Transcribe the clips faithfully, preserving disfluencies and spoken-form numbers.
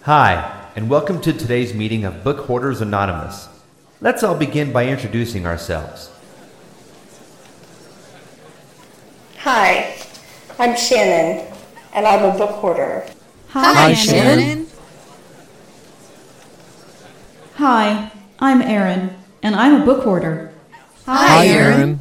Hi, and welcome to today's meeting of Book Hoarders Anonymous. Let's all begin by introducing ourselves. Hi, I'm Shannon, and I'm a book hoarder. Hi, Hi Shannon. Shannon. Hi, I'm Erin, and I'm a book hoarder. Hi, Erin.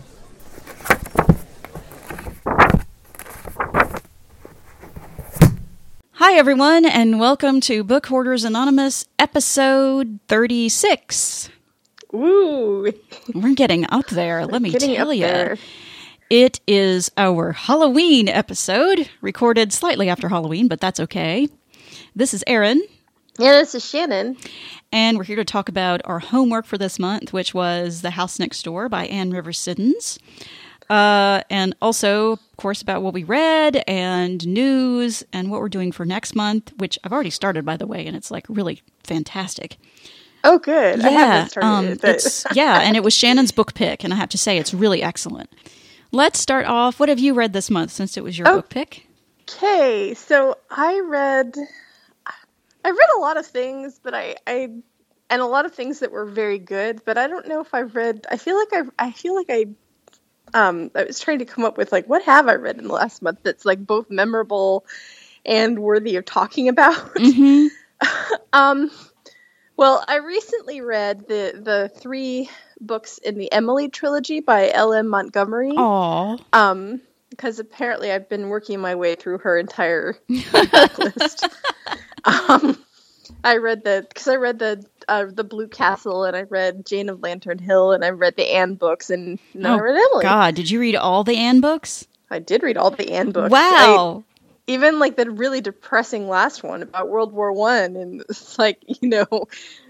Hi, everyone, and welcome to Book Hoarders Anonymous, episode thirty-six. Woo! We're getting up there, let me Getting tell up you. there. It is our Halloween episode, recorded slightly after Halloween, but that's okay. This is Erin, Yeah, this is Shannon. and we're here to talk about our homework for this month, which was The House Next Door by Anne Rivers Siddons. Uh, and also, of course, about what we read and news and what we're doing for next month, which I've already started, by the way, and it's like really fantastic. Oh, good. I Yeah, haven't started um, it, but it's yeah, and it was Shannon's book pick, and I have to say it's really excellent. Let's start off. What have you read this month since it was your Oh. book pick? okay. So I read, I read a lot of things, but I, I, and a lot of things that were very good. But I don't know if I've read. I feel like I, I feel like I, um, I was trying to come up with like what have I read in the last month that's like both memorable and worthy of talking about. Mm-hmm. um. Well, I recently read the the three books in the Emily trilogy by L M Montgomery. Aw. Um, because apparently I've been working my way through her entire book list. Um, I read the because I read the uh, the Blue Castle, and I read Jane of Lantern Hill, and I read the Anne books, and now Oh, I read Emily. God, did you read all the Anne books? I did read all the Anne books. Wow. I- even like the really depressing last one about World War One, and it's like, you know.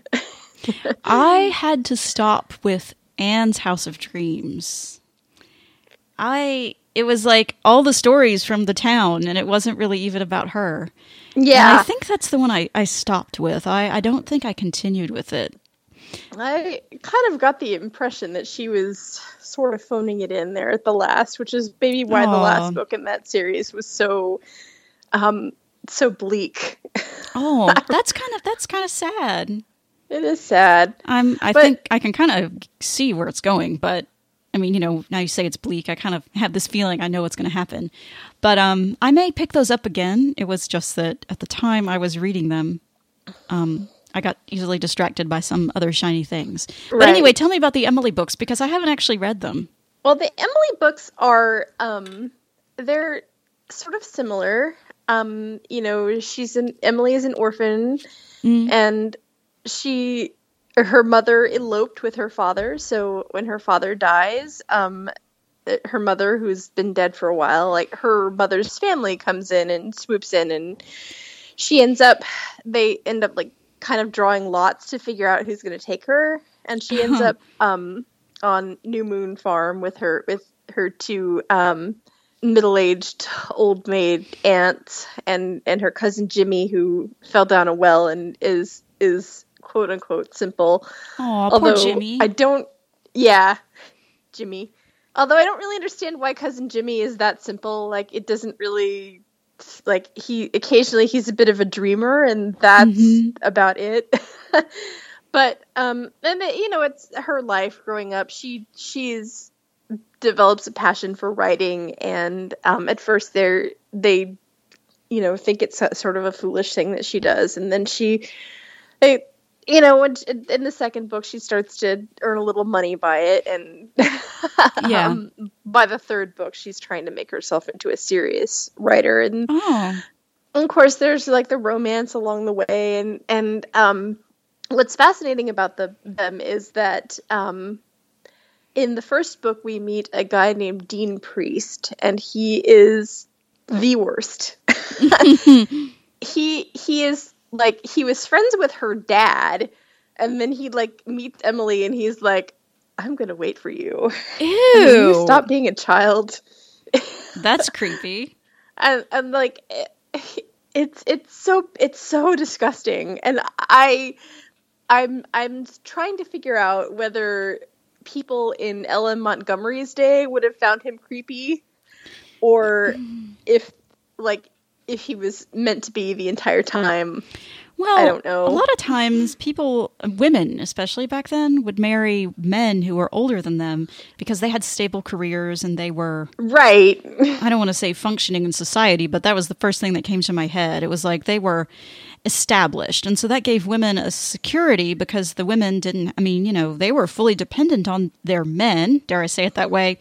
I had to stop with Anne's House of Dreams. I it was like all the stories from the town, and it wasn't really even about her. Yeah. And I think that's the one I, I stopped with. I, I don't think I continued with it. I kind of got the impression that she was sort of phoning it in there at the last, which is maybe why the Aw. last book in that series was so, um, so bleak. Oh, that's kind of that's kind of sad. It is sad. I'm I But- think I can kind of see where it's going, but I mean, you know, now you say it's bleak, I kind of have this feeling I know what's going to happen. But um I may pick those up again. It was just that at the time I was reading them, um I got easily distracted by some other shiny things. But Right. anyway, tell me about the Emily books, because I haven't actually read them. Well, the Emily books are, um, they're sort of similar. Um, you know, she's an Emily is an orphan, Mm. and she, her mother eloped with her father. So when her father dies, um, her mother, who's been dead for a while, like her mother's family comes in and swoops in, and she ends up, they end up like kind of drawing lots to figure out who's going to take her, and she ends Uh-huh. up um, on New Moon Farm with her with her two um, middle-aged old maid aunts and and her cousin Jimmy, who fell down a well and is is quote unquote simple. Oh, Although poor Jimmy. I don't, yeah, Jimmy. Although I don't really understand why cousin Jimmy is that simple. Like, it doesn't really, like, he occasionally he's a bit of a dreamer, and that's Mhm. about it. But um, and it, you know, it's her life growing up. She she's develops a passion for writing, and um, at first they're they, you know, think it's a, sort of a foolish thing that she does, and then she, they, you know, when she, in the second book she starts to earn a little money by it, and Yeah. um, by the third book she's trying to make herself into a serious writer, and Oh. of course there's like the romance along the way, and and um, what's fascinating about the them is that um, in the first book we meet a guy named Dean Priest, and he is the worst. he he is like, he was friends with her dad, and then he like meets Emily, and he's like, I'm gonna wait for you. Ew. And will you stop being a child? That's creepy. and and like it, it's it's so it's so disgusting, and I I'm I'm trying to figure out whether people in L M Montgomery's day would have found him creepy, or if like if he was meant to be the entire time. Well, I don't know. A lot of times people, women especially back then, would marry men who were older than them because they had stable careers and they were... Right. I don't want to say functioning in society, but that was the first thing that came to my head. It was like they were established. And so that gave women a security because the women didn't... I mean, you know, they were fully dependent on their men, dare I say it that way,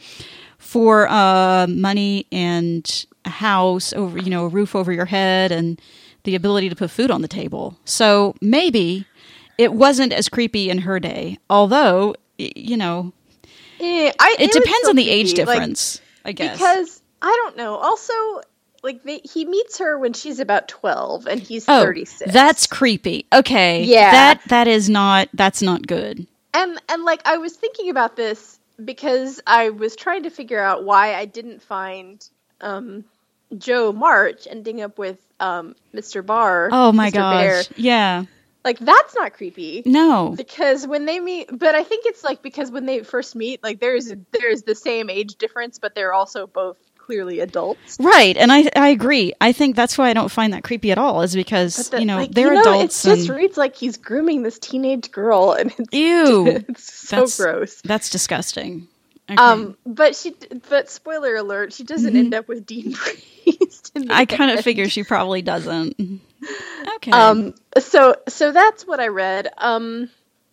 for uh, money and a house, over, you know, a roof over your head and... the ability to put food on the table. So maybe it wasn't as creepy in her day, although, you know, yeah, I, it, it depends on the creepy. age difference, like, I guess. Because, I don't know, also, like, they, he meets her when she's about twelve, and he's oh, thirty-six. That's creepy. Okay. Yeah. That, that is not, that's not good. And, and, like, I was thinking about this because I was trying to figure out why I didn't find, um... Joe March ending up with um, Mister Barr. Oh my Mister gosh. Bear. Yeah. Like, that's not creepy. No. Because when they meet, but I think it's like because when they first meet, like there's there's the same age difference, but they're also both clearly adults. Right. And I I agree. I think that's why I don't find that creepy at all, is because, the, you know, like, they're you know, adults. It just and... reads like he's grooming this teenage girl, and it's, Ew. it's so that's, gross. That's disgusting. Okay. Um, but she, but spoiler alert, she doesn't Mm-hmm. end up with Dean Priest. in the I kind end. of figure she probably doesn't. Okay. Um, so, so that's what I read. Um,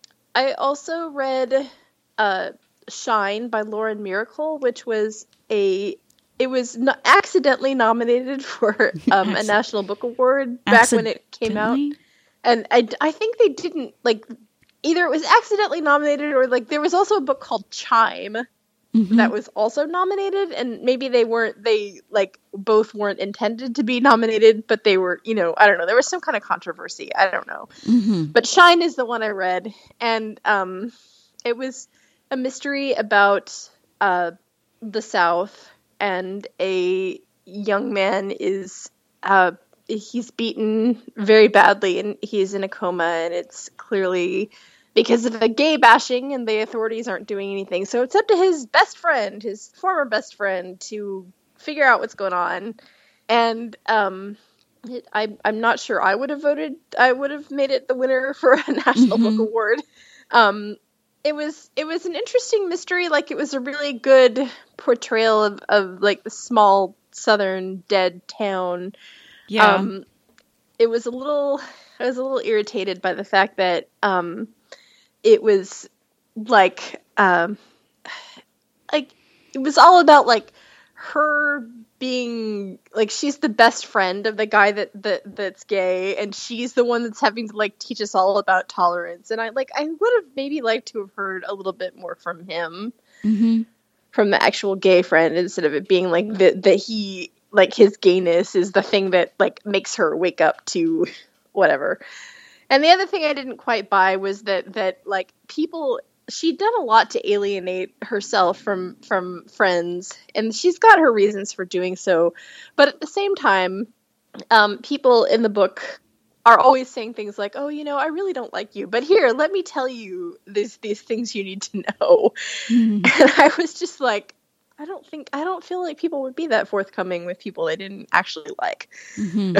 I also read, uh, Shine by Lauren Miracle, which was a, it was no- accidentally nominated for, um, a National Book Award back when it came out. And I, I think they didn't, like, either it was accidentally nominated or, like, there was also a book called Chime. Mm-hmm. That was also nominated, and maybe they weren't, they, like, both weren't intended to be nominated, but they were, you know, I don't know, there was some kind of controversy, I don't know. Mm-hmm. But Shine is the one I read, and um, it was a mystery about uh, the South, and a young man is, uh, he's beaten very badly, and he's in a coma, and it's clearly... because of a gay bashing, and the authorities aren't doing anything. So it's up to his best friend, his former best friend, to figure out what's going on. And um, it, I, I'm not sure I would have voted. I would have made it the winner for a National Mm-hmm. Book Award. Um, it was it was an interesting mystery. Like, it was a really good portrayal of, of like the small southern dead town. Yeah. Um, it was a little. I was a little irritated by the fact that. Um, It was like, um, like it was all about like her being like she's the best friend of the guy that, that that's gay, and she's the one that's having to like teach us all about tolerance. And I like I would have maybe liked to have heard a little bit more from him, Mm-hmm. from the actual gay friend, instead of it being like that that he like his gayness is the thing that like makes her wake up to whatever. And the other thing I didn't quite buy was that, that like, people, she'd done a lot to alienate herself from, from friends, and she's got her reasons for doing so. But at the same time, um, people in the book are always saying things like, oh, you know, I really don't like you, but here, let me tell you these, these things you need to know. Mm-hmm. And I was just like, I don't think, I don't feel like people would be that forthcoming with people they didn't actually like. Mm-hmm.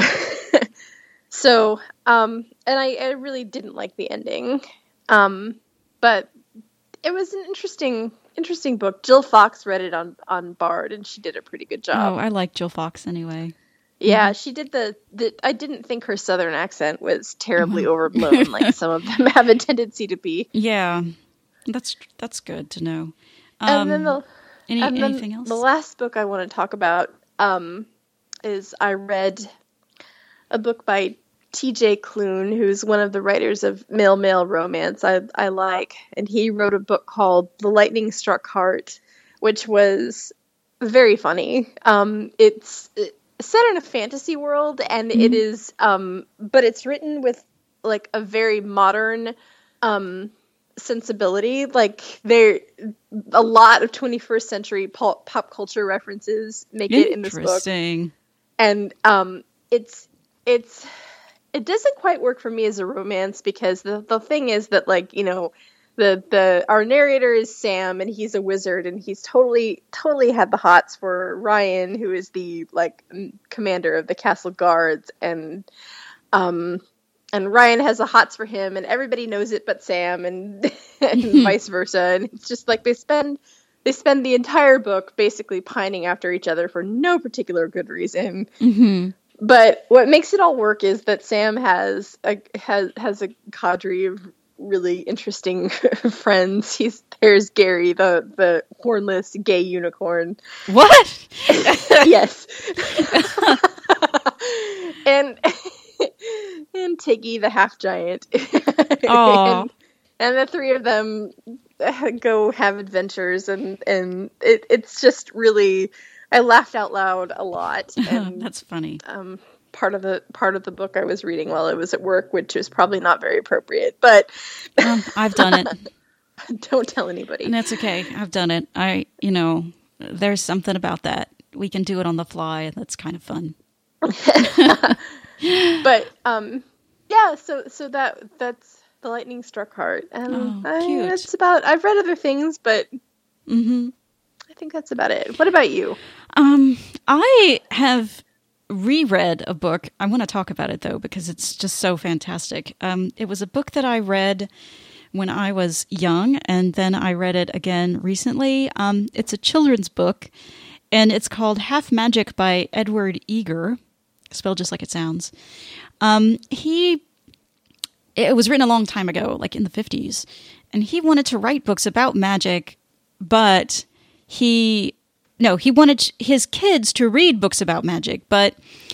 So, um, and I, I really didn't like the ending, um, but it was an interesting, interesting book. Jill Fox read it on, on Bard, and she did a pretty good job. Oh, I like Jill Fox anyway. Yeah, she did the, the, I didn't think her Southern accent was terribly overblown, like some of them have a tendency to be. Yeah, that's that's good to know. Um, And then the, any, and then anything else? the last book I want to talk about, um, is I read a book by T J Klune, who's one of the writers of male male romance I I like, and he wrote a book called The Lightning Struck Heart, which was very funny. Um, it's set in a fantasy world, and mm-hmm. it is, um, but it's written with like a very modern um, sensibility. Like, there, a lot of twenty-first century pop, pop culture references make it in this book. Interesting. And um, it's it's it doesn't quite work for me as a romance, because the the thing is that, like, you know, the the our narrator is Sam, and he's a wizard, and he's totally totally had the hots for Ryan, who is the like commander of the castle guards, and um and Ryan has the hots for him, and everybody knows it but Sam, and, and vice versa. And it's just like they spend they spend the entire book basically pining after each other for no particular good reason. Mm-hmm. But what makes it all work is that Sam has a has has a cadre of really interesting friends. He's there's Gary, the the hornless gay unicorn. What? Yes. and and Tiggy, the half giant. Oh. and, and the three of them go have adventures, and and it, it's just really. I laughed out loud a lot. And, That's funny. Um, part of the part of the book I was reading while I was at work, which is probably not very appropriate, but um, I've done it. Don't tell anybody. And that's okay. I've done it. I, you know, there's something about that. We can do it on the fly. That's kind of fun. But um, yeah. So so that that's The Lightning Struck Heart, and Oh, I, cute. that's about. I've read other things, but Mm-hmm. I think that's about it. What about you? Um, I have reread a book. I want to talk about it though because it's just so fantastic. Um, it was a book that I read when I was young, and then I read it again recently. Um, it's a children's book, and it's called Half Magic by Edward Eager, spelled just like it sounds. Um, he it was written a long time ago, like in the fifties, and he wanted to write books about magic, but he no, he wanted his kids to read books about magic, but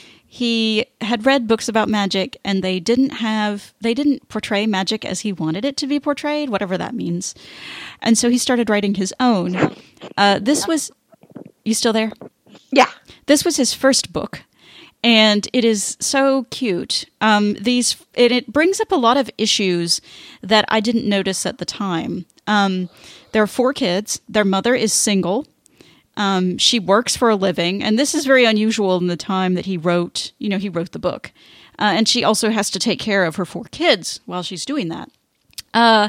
he had read books about magic and they didn't have, they didn't portray magic as he wanted it to be portrayed, whatever that means. And so he started writing his own. Uh, this was, you still there? Yeah. This was his first book. And it is so cute. Um, these it, it brings up a lot of issues that I didn't notice at the time. Um, there are four kids. Their mother is single. Um, she works for a living, and this is very unusual in the time that he wrote. You know, he wrote the book, uh, and she also has to take care of her four kids while she's doing that. Uh,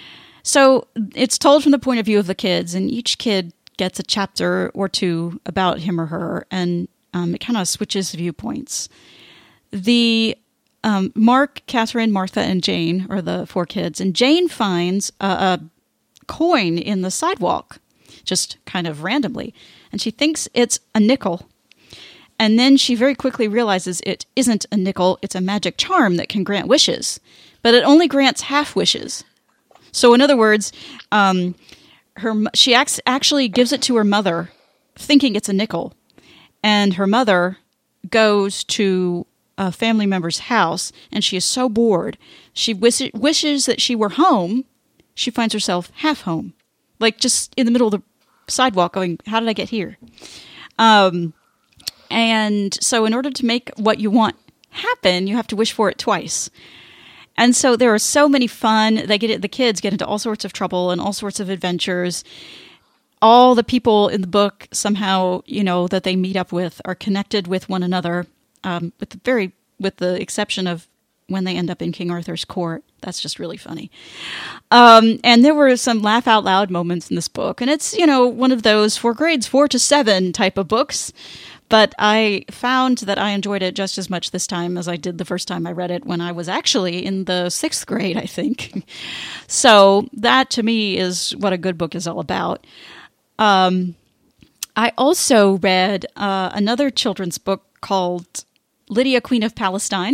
so it's told from the point of view of the kids, and each kid gets a chapter or two about him or her, and um, it kind of switches viewpoints. The um, Mark, Catherine, Martha, and Jane are the four kids, and Jane finds a, a coin in the sidewalk, just kind of randomly, and she thinks it's a nickel. And then she very quickly realizes it isn't a nickel, it's a magic charm that can grant wishes, but it only grants half wishes. So in other words, um, her she acts, actually gives it to her mother, thinking it's a nickel, and her mother goes to a family member's house, and she is so bored, she wish, wishes that she were home. She finds herself half home, like just in the middle of the sidewalk going, how did I get here? Um, and so in order to make what you want happen, you have to wish for it twice. And so there are so many fun, they get it, the kids get into all sorts of trouble and all sorts of adventures. All the people in the book somehow, you know, that they meet up with are connected with one another, um, with the very, with the exception of when they end up in King Arthur's court. That's just really funny. Um, and there were some laugh out loud moments in this book. And it's, you know, one of those for grades four to seven type of books. But I found that I enjoyed it just as much this time as I did the first time I read it when I was actually in the sixth grade, I think. So that to me is what a good book is all about. Um, I also read uh, another children's book called Lydia, Queen of Palestine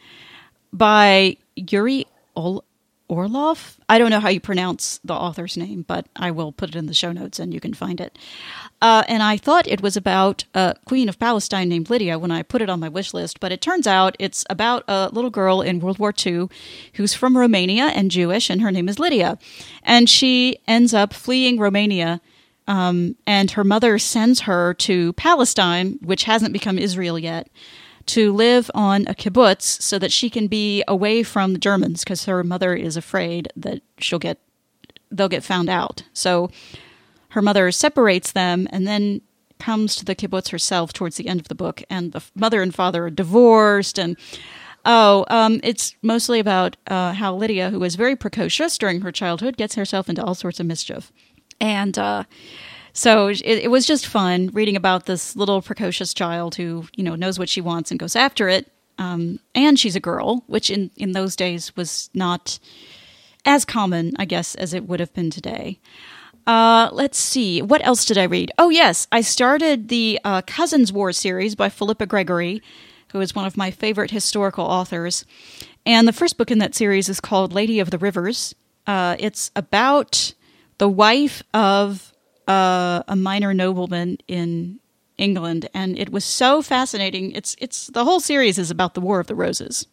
by Yuri Ol- Orlov. I don't know how you pronounce the author's name, but I will put it in the show notes and you can find it. Uh, and I thought it was about a queen of Palestine named Lydia when I put it on my wish list, but it turns out it's about a little girl in World War Two who's from Romania and Jewish, and her name is Lydia. And she ends up fleeing Romania, um, and her mother sends her to Palestine, which hasn't become Israel yet, to live on a kibbutz so that she can be away from the Germans, because her mother is afraid that she'll get, they'll get found out. So her mother separates them and then comes to the kibbutz herself towards the end of the book, and the mother and father are divorced, and oh, um, it's mostly about uh, how Lydia, who was very precocious during her childhood, gets herself into all sorts of mischief. And uh So it, it was just fun reading about this little precocious child who, you know, knows what she wants and goes after it. Um, and she's a girl, which in, in those days was not as common, I guess, as it would have been today. Uh, let's see. What else did I read? Oh, yes. I started the uh, Cousins War series by Philippa Gregory, who is one of my favorite historical authors. And the first book in that series is called Lady of the Rivers. Uh, it's about the wife of uh, a minor nobleman in England, and it was so fascinating. It's it's the whole series is about the War of the Roses,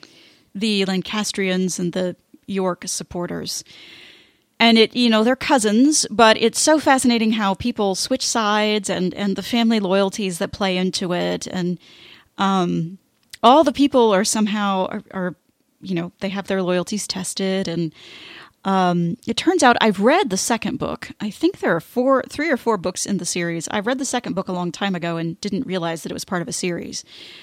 the Lancastrians and the York supporters. And it, you know, they're cousins, but it's so fascinating how people switch sides and, and the family loyalties that play into it. And um, all the people are somehow, are, are, you know, they have their loyalties tested. And um, it turns out I've read the second book. I think there are four, three or four books in the series. I read the second book a long time ago and didn't realize that it was part of a series.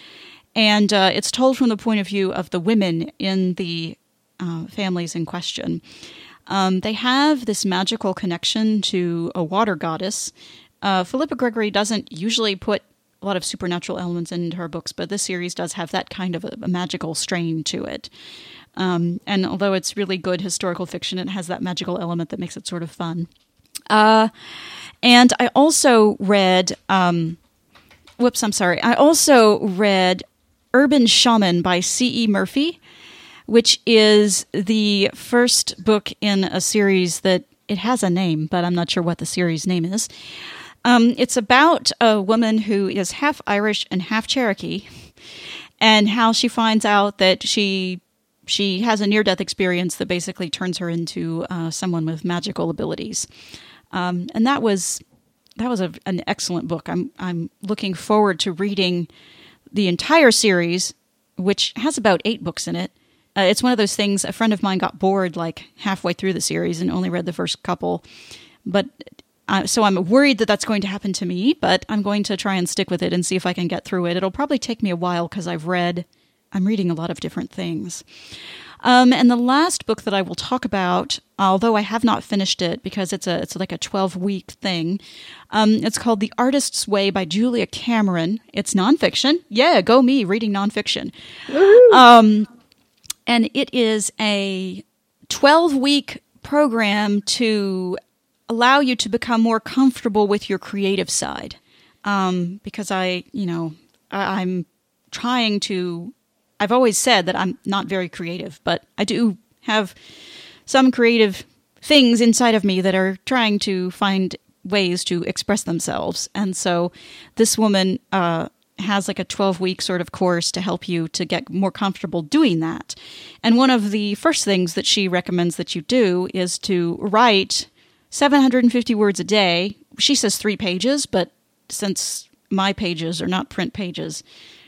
And uh, it's told from the point of view of the women in the uh, families in question. Um, they have this magical connection to a water goddess. Uh, Philippa Gregory doesn't usually put a lot of supernatural elements into her books, but this series does have that kind of a, a magical strain to it. Um, and although it's really good historical fiction, it has that magical element that makes it sort of fun. Uh, and I also read, um, whoops, I'm sorry. I also read Urban Shaman by C E Murphy, which is the first book in a series that it has a name, but I'm not sure what the series name is. Um, it's about a woman who is half Irish and half Cherokee, and how she finds out that she she has a near-death experience that basically turns her into uh, someone with magical abilities. Um, and that was that was a, an excellent book. I'm I'm looking forward to reading the entire series, which has about eight books in it. Uh, it's one of those things, a friend of mine got bored like halfway through the series and only read the first couple. But uh, so I'm worried that that's going to happen to me, but I'm going to try and stick with it and see if I can get through it. It'll probably take me a while because I've read, I'm reading a lot of different things. Um, and the last book that I will talk about, although I have not finished it because it's a it's like a twelve-week thing, um, it's called The Artist's Way by Julia Cameron. It's nonfiction. Yeah, go me, reading nonfiction. Um And it is a twelve-week program to allow you to become more comfortable with your creative side. Um, because I, you know, I, I'm trying to, I've always said that I'm not very creative, but I do have some creative things inside of me that are trying to find ways to express themselves. And so this woman uh has like a twelve-week sort of course to help you to get more comfortable doing that. And one of the first things that she recommends that you do is to write seven hundred fifty words a day. She says three pages, but since my pages are not print pages,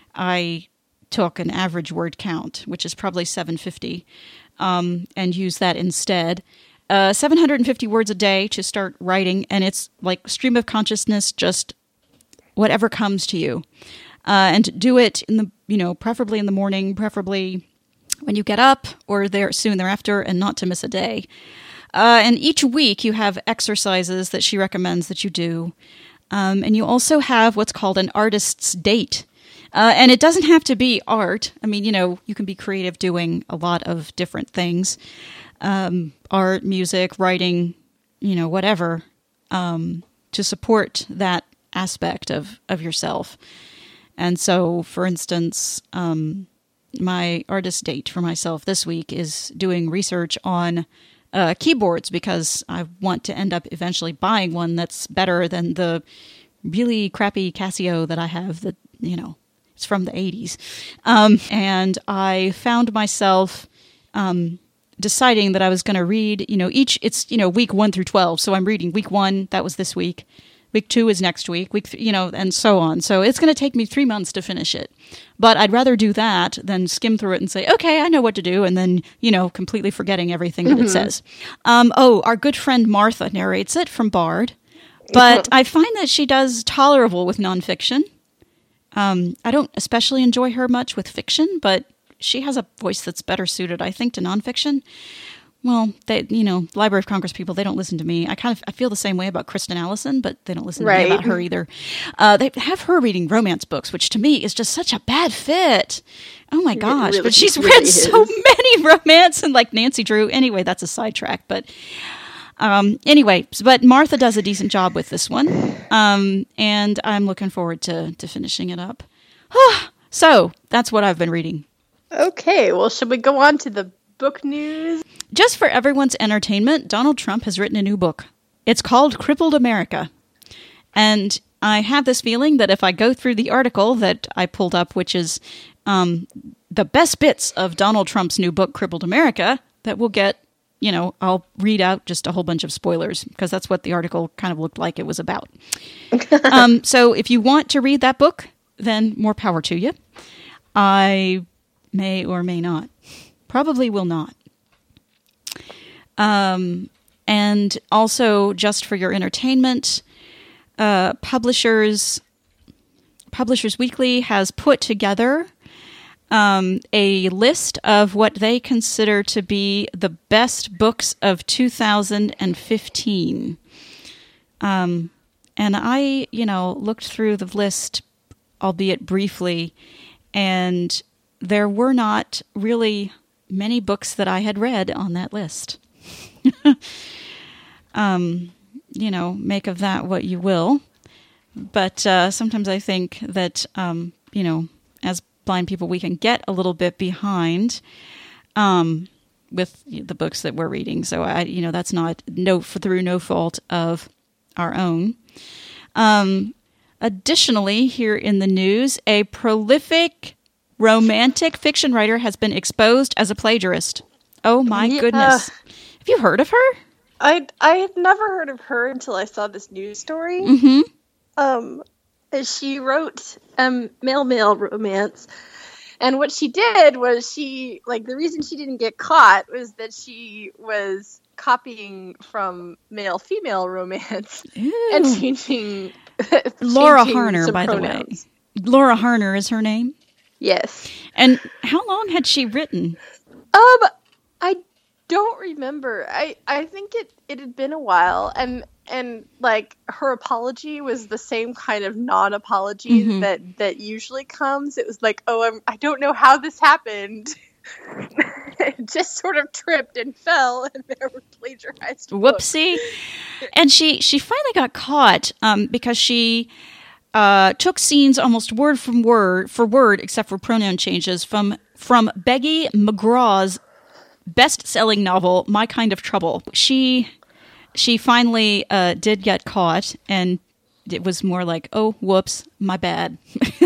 I took an average word count, which is probably seven hundred fifty, um, and use that instead. Uh, seven hundred fifty words a day to start writing, and it's like stream of consciousness, just whatever comes to you. Uh, and do it in the, you know, preferably in the morning, preferably when you get up or there soon thereafter, and not to miss a day. Uh, and each week you have exercises that she recommends that you do. Um, and you also have what's called an artist's date. Uh, and it doesn't have to be art. I mean, you know, you can be creative doing a lot of different things. Um, art, music, writing, you know, whatever, um, to support that aspect of, of yourself. And so, for instance, um, my artist date for myself this week is doing research on uh, keyboards, because I want to end up eventually buying one that's better than the really crappy Casio that I have that, you know, it's from the eighties. Um, and I found myself um, deciding that I was going to read, you know, each, it's, you know, week one through twelve. So I'm reading week one, that was this week. Week two is next week, week, th- you know, and so on. So it's going to take me three months to finish it. But I'd rather do that than skim through it and say, okay, I know what to do. And then, you know, completely forgetting everything that mm-hmm. it says. Um, oh, our good friend Martha narrates it from Bard. But I find that she does tolerable with nonfiction. Um, I don't especially enjoy her much with fiction, but she has a voice that's better suited, I think, to nonfiction. well, they, you know, Library of Congress people, they don't listen to me. I kind of I feel the same way about Kristen Allison, but they don't listen to Right. me about her either. Uh, they have her reading romance books, which to me is just such a bad fit. Oh my gosh! really- but she's it read really so is. many romance, and like Nancy Drew. Anyway, that's a sidetrack, but. Um, anyway, but Martha does a decent job with this one, um, and I'm looking forward to, to finishing it up. So, that's what I've been reading. Okay, well, should we go on to the book news? Just for everyone's entertainment, Donald Trump has written a new book. It's called Crippled America. And I have this feeling that if I go through the article that I pulled up, which is um, the best bits of Donald Trump's new book, Crippled America, that we'll get, you know, I'll read out just a whole bunch of spoilers because that's what the article kind of looked like it was about. um, so if you want to read that book, then more power to you. I may or may not. Probably will not. Um, and also, just for your entertainment, uh, Publishers Publishers Weekly has put together um, a list of what they consider to be the best books of two thousand fifteen. Um, and I, you know, looked through the list, albeit briefly, and there were not really many books that I had read on that list. um, you know, make of that what you will. But uh, sometimes I think that, um, you know, as blind people, we can get a little bit behind um, with the books that we're reading. So, I, you know, that's not no through no fault of our own. Um, additionally, here in the news, a prolific romantic fiction writer has been exposed as a plagiarist. Oh my Yeah. goodness. Have you heard of her? I I had never heard of her until I saw this news story. Mm-hmm. Um, she wrote um male male romance, and what she did was she like the reason she didn't get caught was that she was copying from male female romance and changing. Laura changing Harner, some by pronouns. the way. Laura Harner is her name. Yes. And how long had she written? Um, I don't remember. I I think it it had been a while, and and like her apology was the same kind of non-apology Mhm. that that usually comes. It was like, oh, I'm I don't know how this happened. It just sort of tripped and fell, and there were plagiarized books. Whoopsie. And she, she finally got caught um, because she uh, took scenes almost word from word for word, except for pronoun changes, from from Becky McGraw's best-selling novel, My Kind of Trouble. She she finally uh, did get caught, and it was more like, oh, whoops, my bad.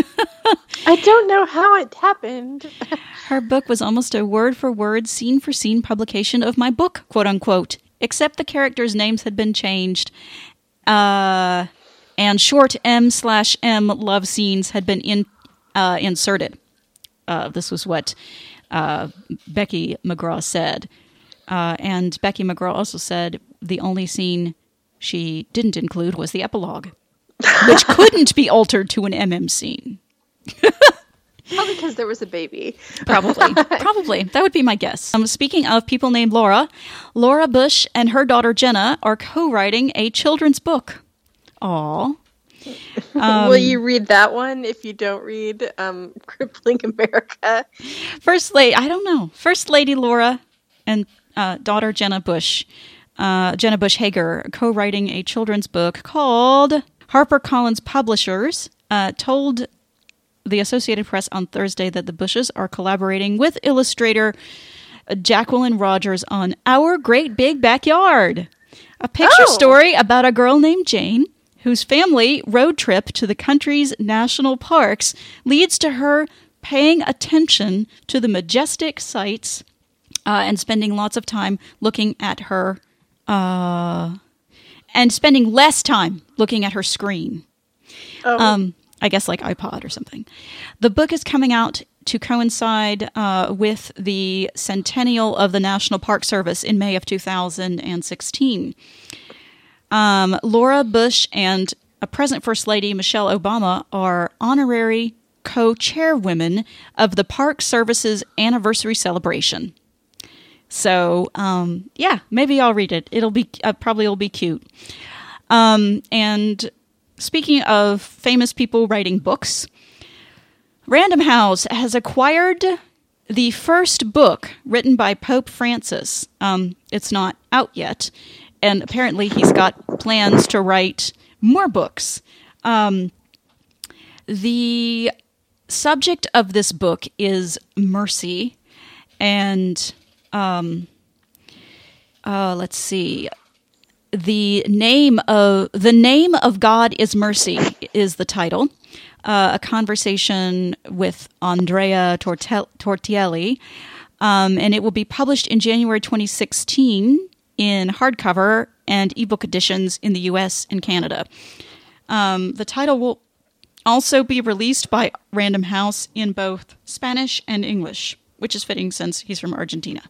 I don't know how it happened. Her book was almost a word-for-word, scene-for-scene publication of my book, quote-unquote, except the characters' names had been changed, uh, and short M slash M love scenes had been in, uh, inserted. Uh, this was what uh, Becky McGraw said. Uh, and Becky McGraw also said the only scene she didn't include was the epilogue, which couldn't be altered to an M M scene. Probably because there was a baby. Probably. Probably. That would be my guess. Um, speaking of people named Laura, Laura Bush and her daughter Jenna are co-writing a children's book. Aw. Um, Will you read that one if you don't read um, Crippling America? First Lady, I don't know. First Lady Laura and uh, daughter Jenna Bush, uh, Jenna Bush Hager, co-writing a children's book called HarperCollins Publishers, uh, told the Associated Press on Thursday that the Bushes are collaborating with illustrator Jacqueline Rogers on Our Great Big Backyard, a picture Oh. story about a girl named Jane whose family road trip to the country's national parks leads to her paying attention to the majestic sights uh, and spending lots of time looking at her uh, and spending less time looking at her screen. Oh. Um, I guess like iPod or something. The book is coming out to coincide uh, with the centennial of the National Park Service in May of two thousand sixteen. Um, Laura Bush and a present First Lady, Michelle Obama, are honorary co-chairwomen of the Park Service's anniversary celebration. So, um, yeah, maybe I'll read it. It'll be uh, probably will be cute. Um, and speaking of famous people writing books, Random House has acquired the first book written by Pope Francis. Um, it's not out yet, and apparently he's got plans to write more books. Um, the subject of this book is mercy, and um, uh, let's see. The name of the name of God is Mercy is the title. Uh, a conversation with Andrea Torte- Tortielli, um, and it will be published in January twenty sixteen in hardcover and ebook editions in the U S and Canada. Um, the title will also be released by Random House in both Spanish and English, which is fitting since he's from Argentina.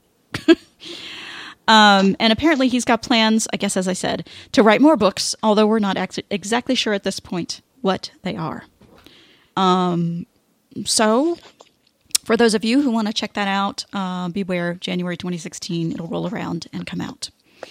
um, and apparently he's got plans, I guess, as I said, to write more books, although we're not ex- exactly sure at this point what they are. Um, so, for those of you who want to check that out, uh, beware, January twenty sixteen, it'll roll around and come out.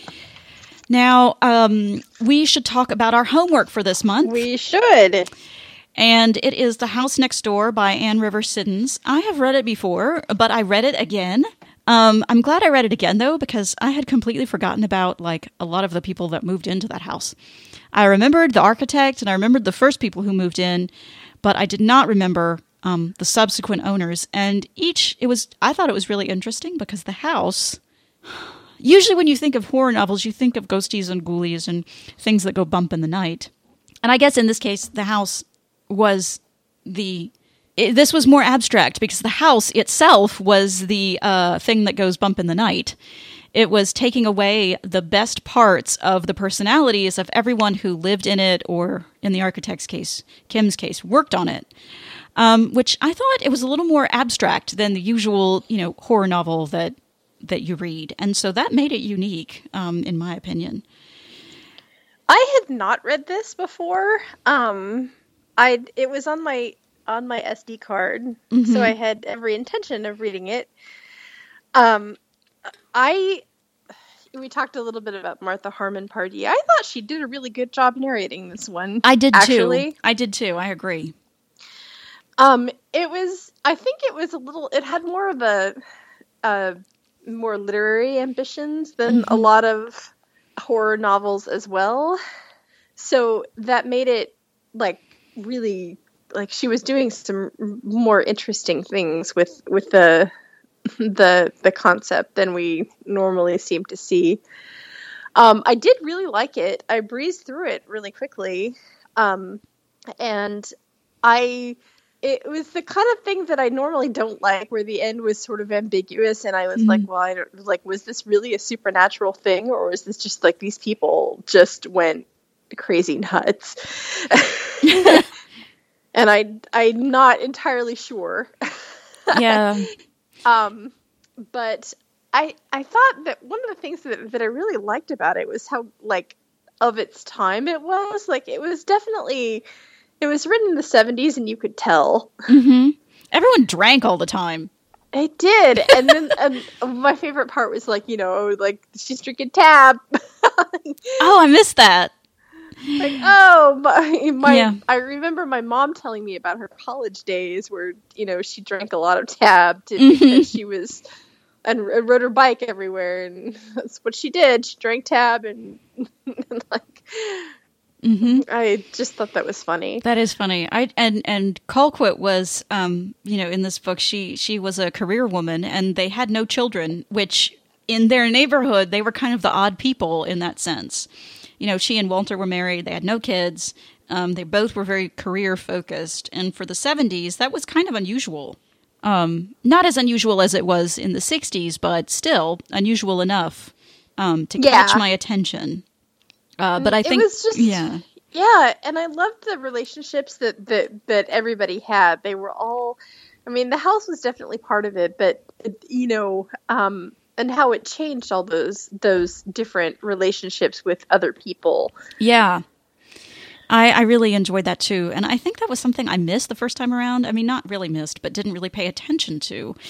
Now, um, we should talk about our homework for this month. We should. And it is The House Next Door by Anne River Siddons. I have read it before, but I read it again. Um, I'm glad I read it again, though, because I had completely forgotten about, like, a lot of the people that moved into that house. I remembered the architect, and I remembered the first people who moved in, but I did not remember um, the subsequent owners. And each, it was, I thought it was really interesting because the house, usually when you think of horror novels, you think of ghosties and ghoulies and things that go bump in the night. And I guess in this case, the house was the, it, this was more abstract because the house itself was the uh, thing that goes bump in the night. It was taking away the best parts of the personalities of everyone who lived in it, or in the architect's case, Kim's case, worked on it, um, which I thought it was a little more abstract than the usual, you know, horror novel that that you read. And so that made it unique, um, in my opinion. I had not read this before. Um, I it was on my on my S D card, mm-hmm. so I had every intention of reading it. Um. I, we talked a little bit about Martha Harmon Pardee. I thought she did a really good job narrating this one. I did actually. too. I did too. I agree. Um, it was, I think it was a little, it had more of a, uh, more literary ambitions than mm-hmm. a lot of horror novels as well. So that made it like really, like she was doing some more interesting things with, with the, the the concept than we normally seem to see. Um, I did really like it. I breezed through it really quickly. Um, and I, it was the kind of thing that I normally don't like, where the end was sort of ambiguous. And I was mm-hmm. like, well, I don't, like, was this really a supernatural thing? Or was this just like these people just went crazy nuts? And I, I'm not entirely sure. Yeah. Um, but I, I thought that one of the things that, that I really liked about it was how, like, of its time it was. Like, it was definitely, it was written in the seventies and you could tell. Mm-hmm. Everyone drank all the time. It did. And then and my favorite part was, like, you know, like, she's drinking tab. Oh, I missed that. Like, oh, my, my yeah. I remember my mom telling me about her college days where, you know, she drank a lot of tab to, mm-hmm. because she was, and rode her bike everywhere, and that's what she did. She drank tab, and, and like, mm-hmm. I just thought that was funny. That is funny. I and and Colquitt was, um, you know, in this book, she she was a career woman, and they had no children, which in their neighborhood they were kind of the odd people in that sense. You know, she and Walter were married. They had no kids. Um, they both were very career focused. And for the seventies, that was kind of unusual. Um, not as unusual as it was in the sixties, but still unusual enough um, to yeah. catch my attention. Uh, but I think, it was just, yeah. Yeah, and I loved the relationships that, that, that everybody had. They were all, I mean, the house was definitely part of it, but, you know, um, and how it changed all those those different relationships with other people. Yeah. I, I really enjoyed that too. And I think that was something I missed the first time around. I mean, not really missed, but didn't really pay attention to.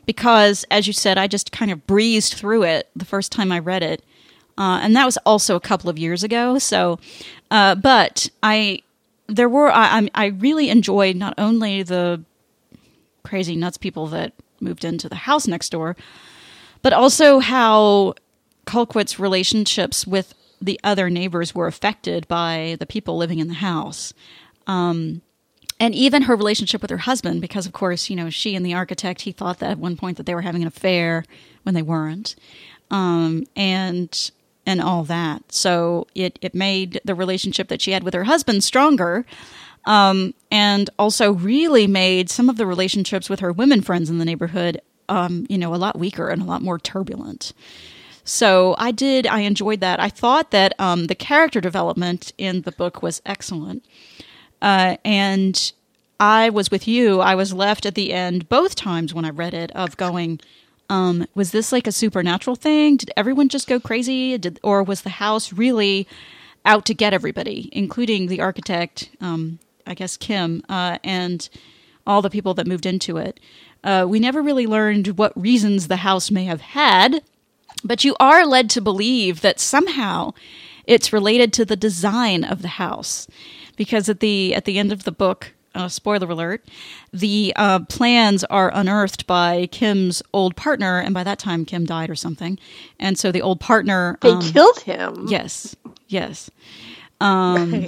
because, as you said, I just kind of breezed through it the first time I read it. Uh, and that was also a couple of years ago. So, uh, but I, there were, I, I really enjoyed not only the crazy nuts people that moved into the house next door, but also how Colquitt's relationships with the other neighbors were affected by the people living in the house. Um, and even her relationship with her husband, because of course, you know, she and the architect, he thought that at one point that they were having an affair when they weren't. Um, and, and all that. So it, it made the relationship that she had with her husband stronger. Um, and also really made some of the relationships with her women friends in the neighborhood, um, you know, a lot weaker and a lot more turbulent. So I did, I enjoyed that. I thought that um, the character development in the book was excellent. Uh, and I was with you. I was left at the end both times when I read it of going, um, was this like a supernatural thing? Did everyone just go crazy? Did, or was the house really out to get everybody, including the architect, um, I guess Kim, uh, and all the people that moved into it? Uh, we never really learned what reasons the house may have had, but you are led to believe that somehow it's related to the design of the house. Because at the at the end of the book, uh, spoiler alert, the uh, plans are unearthed by Kim's old partner, and by that time Kim died or something. And so the old partner... They um, killed him. Yes, yes. Um,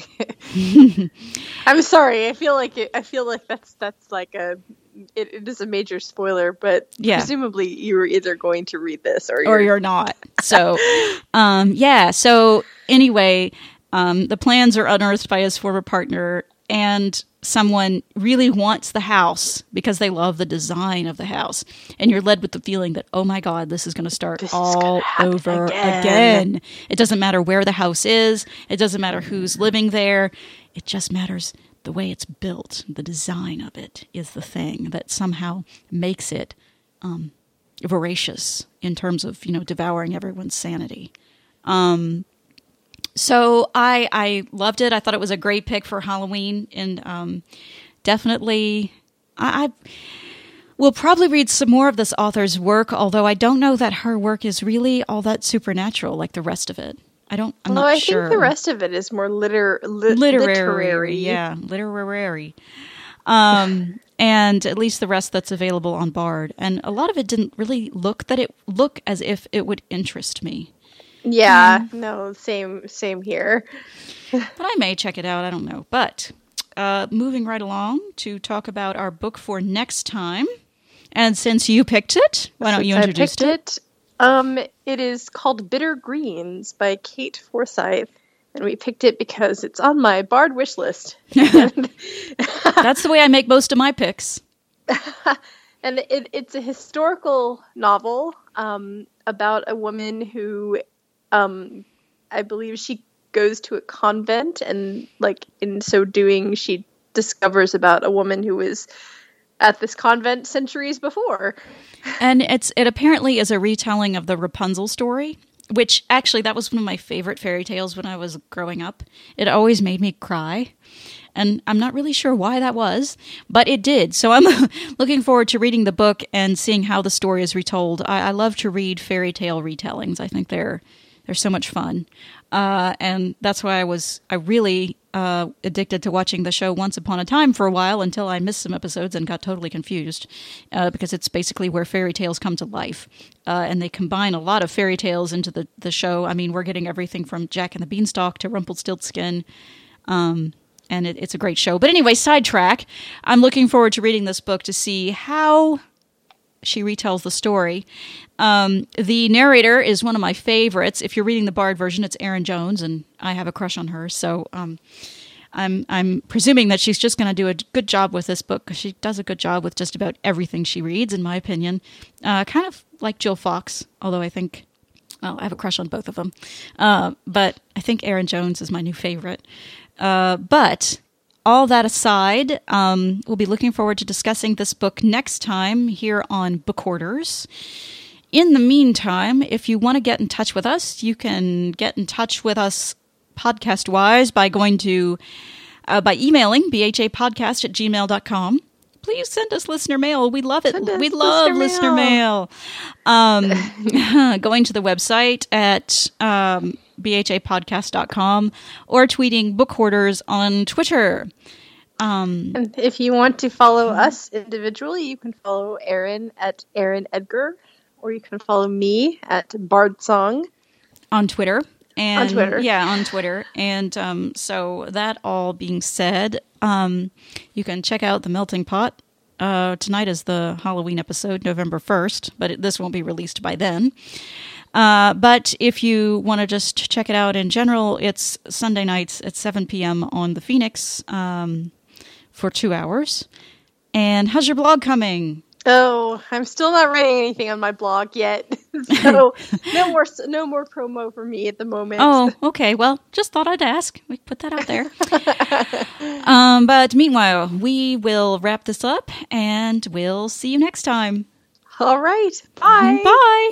I'm sorry. I feel like it, I feel like that's that's like a it, it is a major spoiler, but yeah. presumably you were either going to read this or you're, or you're not. So, um, yeah. So anyway, um, the plans are unearthed by his former partner, and someone really wants the house because they love the design of the house. And you're led with the feeling that, oh my God, this is going to start This is all gonna happen over again. again. It doesn't matter where the house is. It doesn't matter who's living there. It just matters the way it's built. The design of it is the thing that somehow makes it um, voracious in terms of, you know, devouring everyone's sanity. Um, So I I loved it. I thought it was a great pick for Halloween, and um, definitely I, I will probably read some more of this author's work. Although I don't know that her work is really all that supernatural like the rest of it. I don't. I'm well, not I sure. think the rest of it is more liter li- literary, literary. yeah, literary. Um, and at least the rest that's available on Bard, and a lot of it didn't really look that it look as if it would interest me. Yeah, Mm. no, same, same here. But I may check it out. I don't know. But uh, moving right along to talk about our book for next time. And since you picked it, why don't Since you I introduce picked it? it? Um, it is called Bitter Greens by Kate Forsyth, and we picked it because it's on my Bard wish list. And, That's the way I make most of my picks. and it, it's a historical novel um, about a woman who, um, I believe, she goes to a convent, and like in so doing, she discovers about a woman who was at this convent centuries before. And it's it apparently is a retelling of the Rapunzel story, which actually that was one of my favorite fairy tales when I was growing up. It always made me cry. And I'm not really sure why that was, but it did. So I'm looking forward to reading the book and seeing how the story is retold. I, I love to read fairy tale retellings. I think they're they're so much fun. Uh, and that's why I was I really uh, addicted to watching the show Once Upon a Time for a while until I missed some episodes and got totally confused uh, because it's basically where fairy tales come to life. Uh, and they combine a lot of fairy tales into the, the show. I mean, we're getting everything from Jack and the Beanstalk to Rumpelstiltskin. Um, and it, it's a great show. But anyway, sidetrack. I'm looking forward to reading this book to see how she retells the story. Um, the narrator is one of my favorites. If you're reading the Bard version, it's Erin Jones, and I have a crush on her. So um, I'm I'm presuming that she's just going to do a good job with this book, because she does a good job with just about everything she reads, in my opinion. Uh, kind of like Jill Fox, although I think, well, I have a crush on both of them. Uh, but I think Erin Jones is my new favorite. Uh, but all that aside, um, we'll be looking forward to discussing this book next time here on Book Hoarders. In the meantime, if you want to get in touch with us, you can get in touch with us podcast-wise by going to, uh, by emailing b h a podcast at gmail dot com. please send us listener mail. We love it. Send us We love listener listener mail. Um, going to the website at um, b h a podcast dot com or tweeting Book Hoarders on Twitter. Um, And if you want to follow us individually, you can follow Aaron at Aaron Edgar, or you can follow me at Bard Song on Twitter. And, on Twitter. Yeah, on Twitter. And um, so that all being said, um, you can check out The Melting Pot. Uh, tonight is the Halloween episode, November first, but it, this won't be released by then. Uh, but if you want to just check it out in general, it's Sunday nights at seven p.m. on The Phoenix um, for two hours. And how's your blog coming? Oh, I'm still not writing anything on my blog yet, so no more no more promo for me at the moment. Oh, okay. Well, just thought I'd ask. We put that out there. um, but meanwhile, we will wrap this up, and we'll see you next time. All right. Bye. Bye.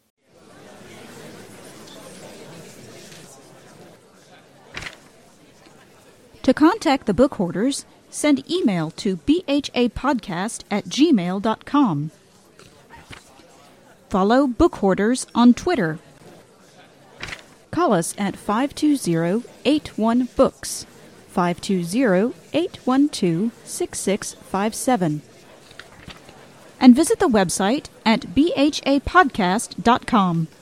To contact the Book Hoarders, send email to b h a podcast at gmail dot com. Follow Book Hoarders on Twitter. Call us at five two zero, eight one, books, five two zero, eight one two, six six five seven. And visit the website at b h a podcast dot com.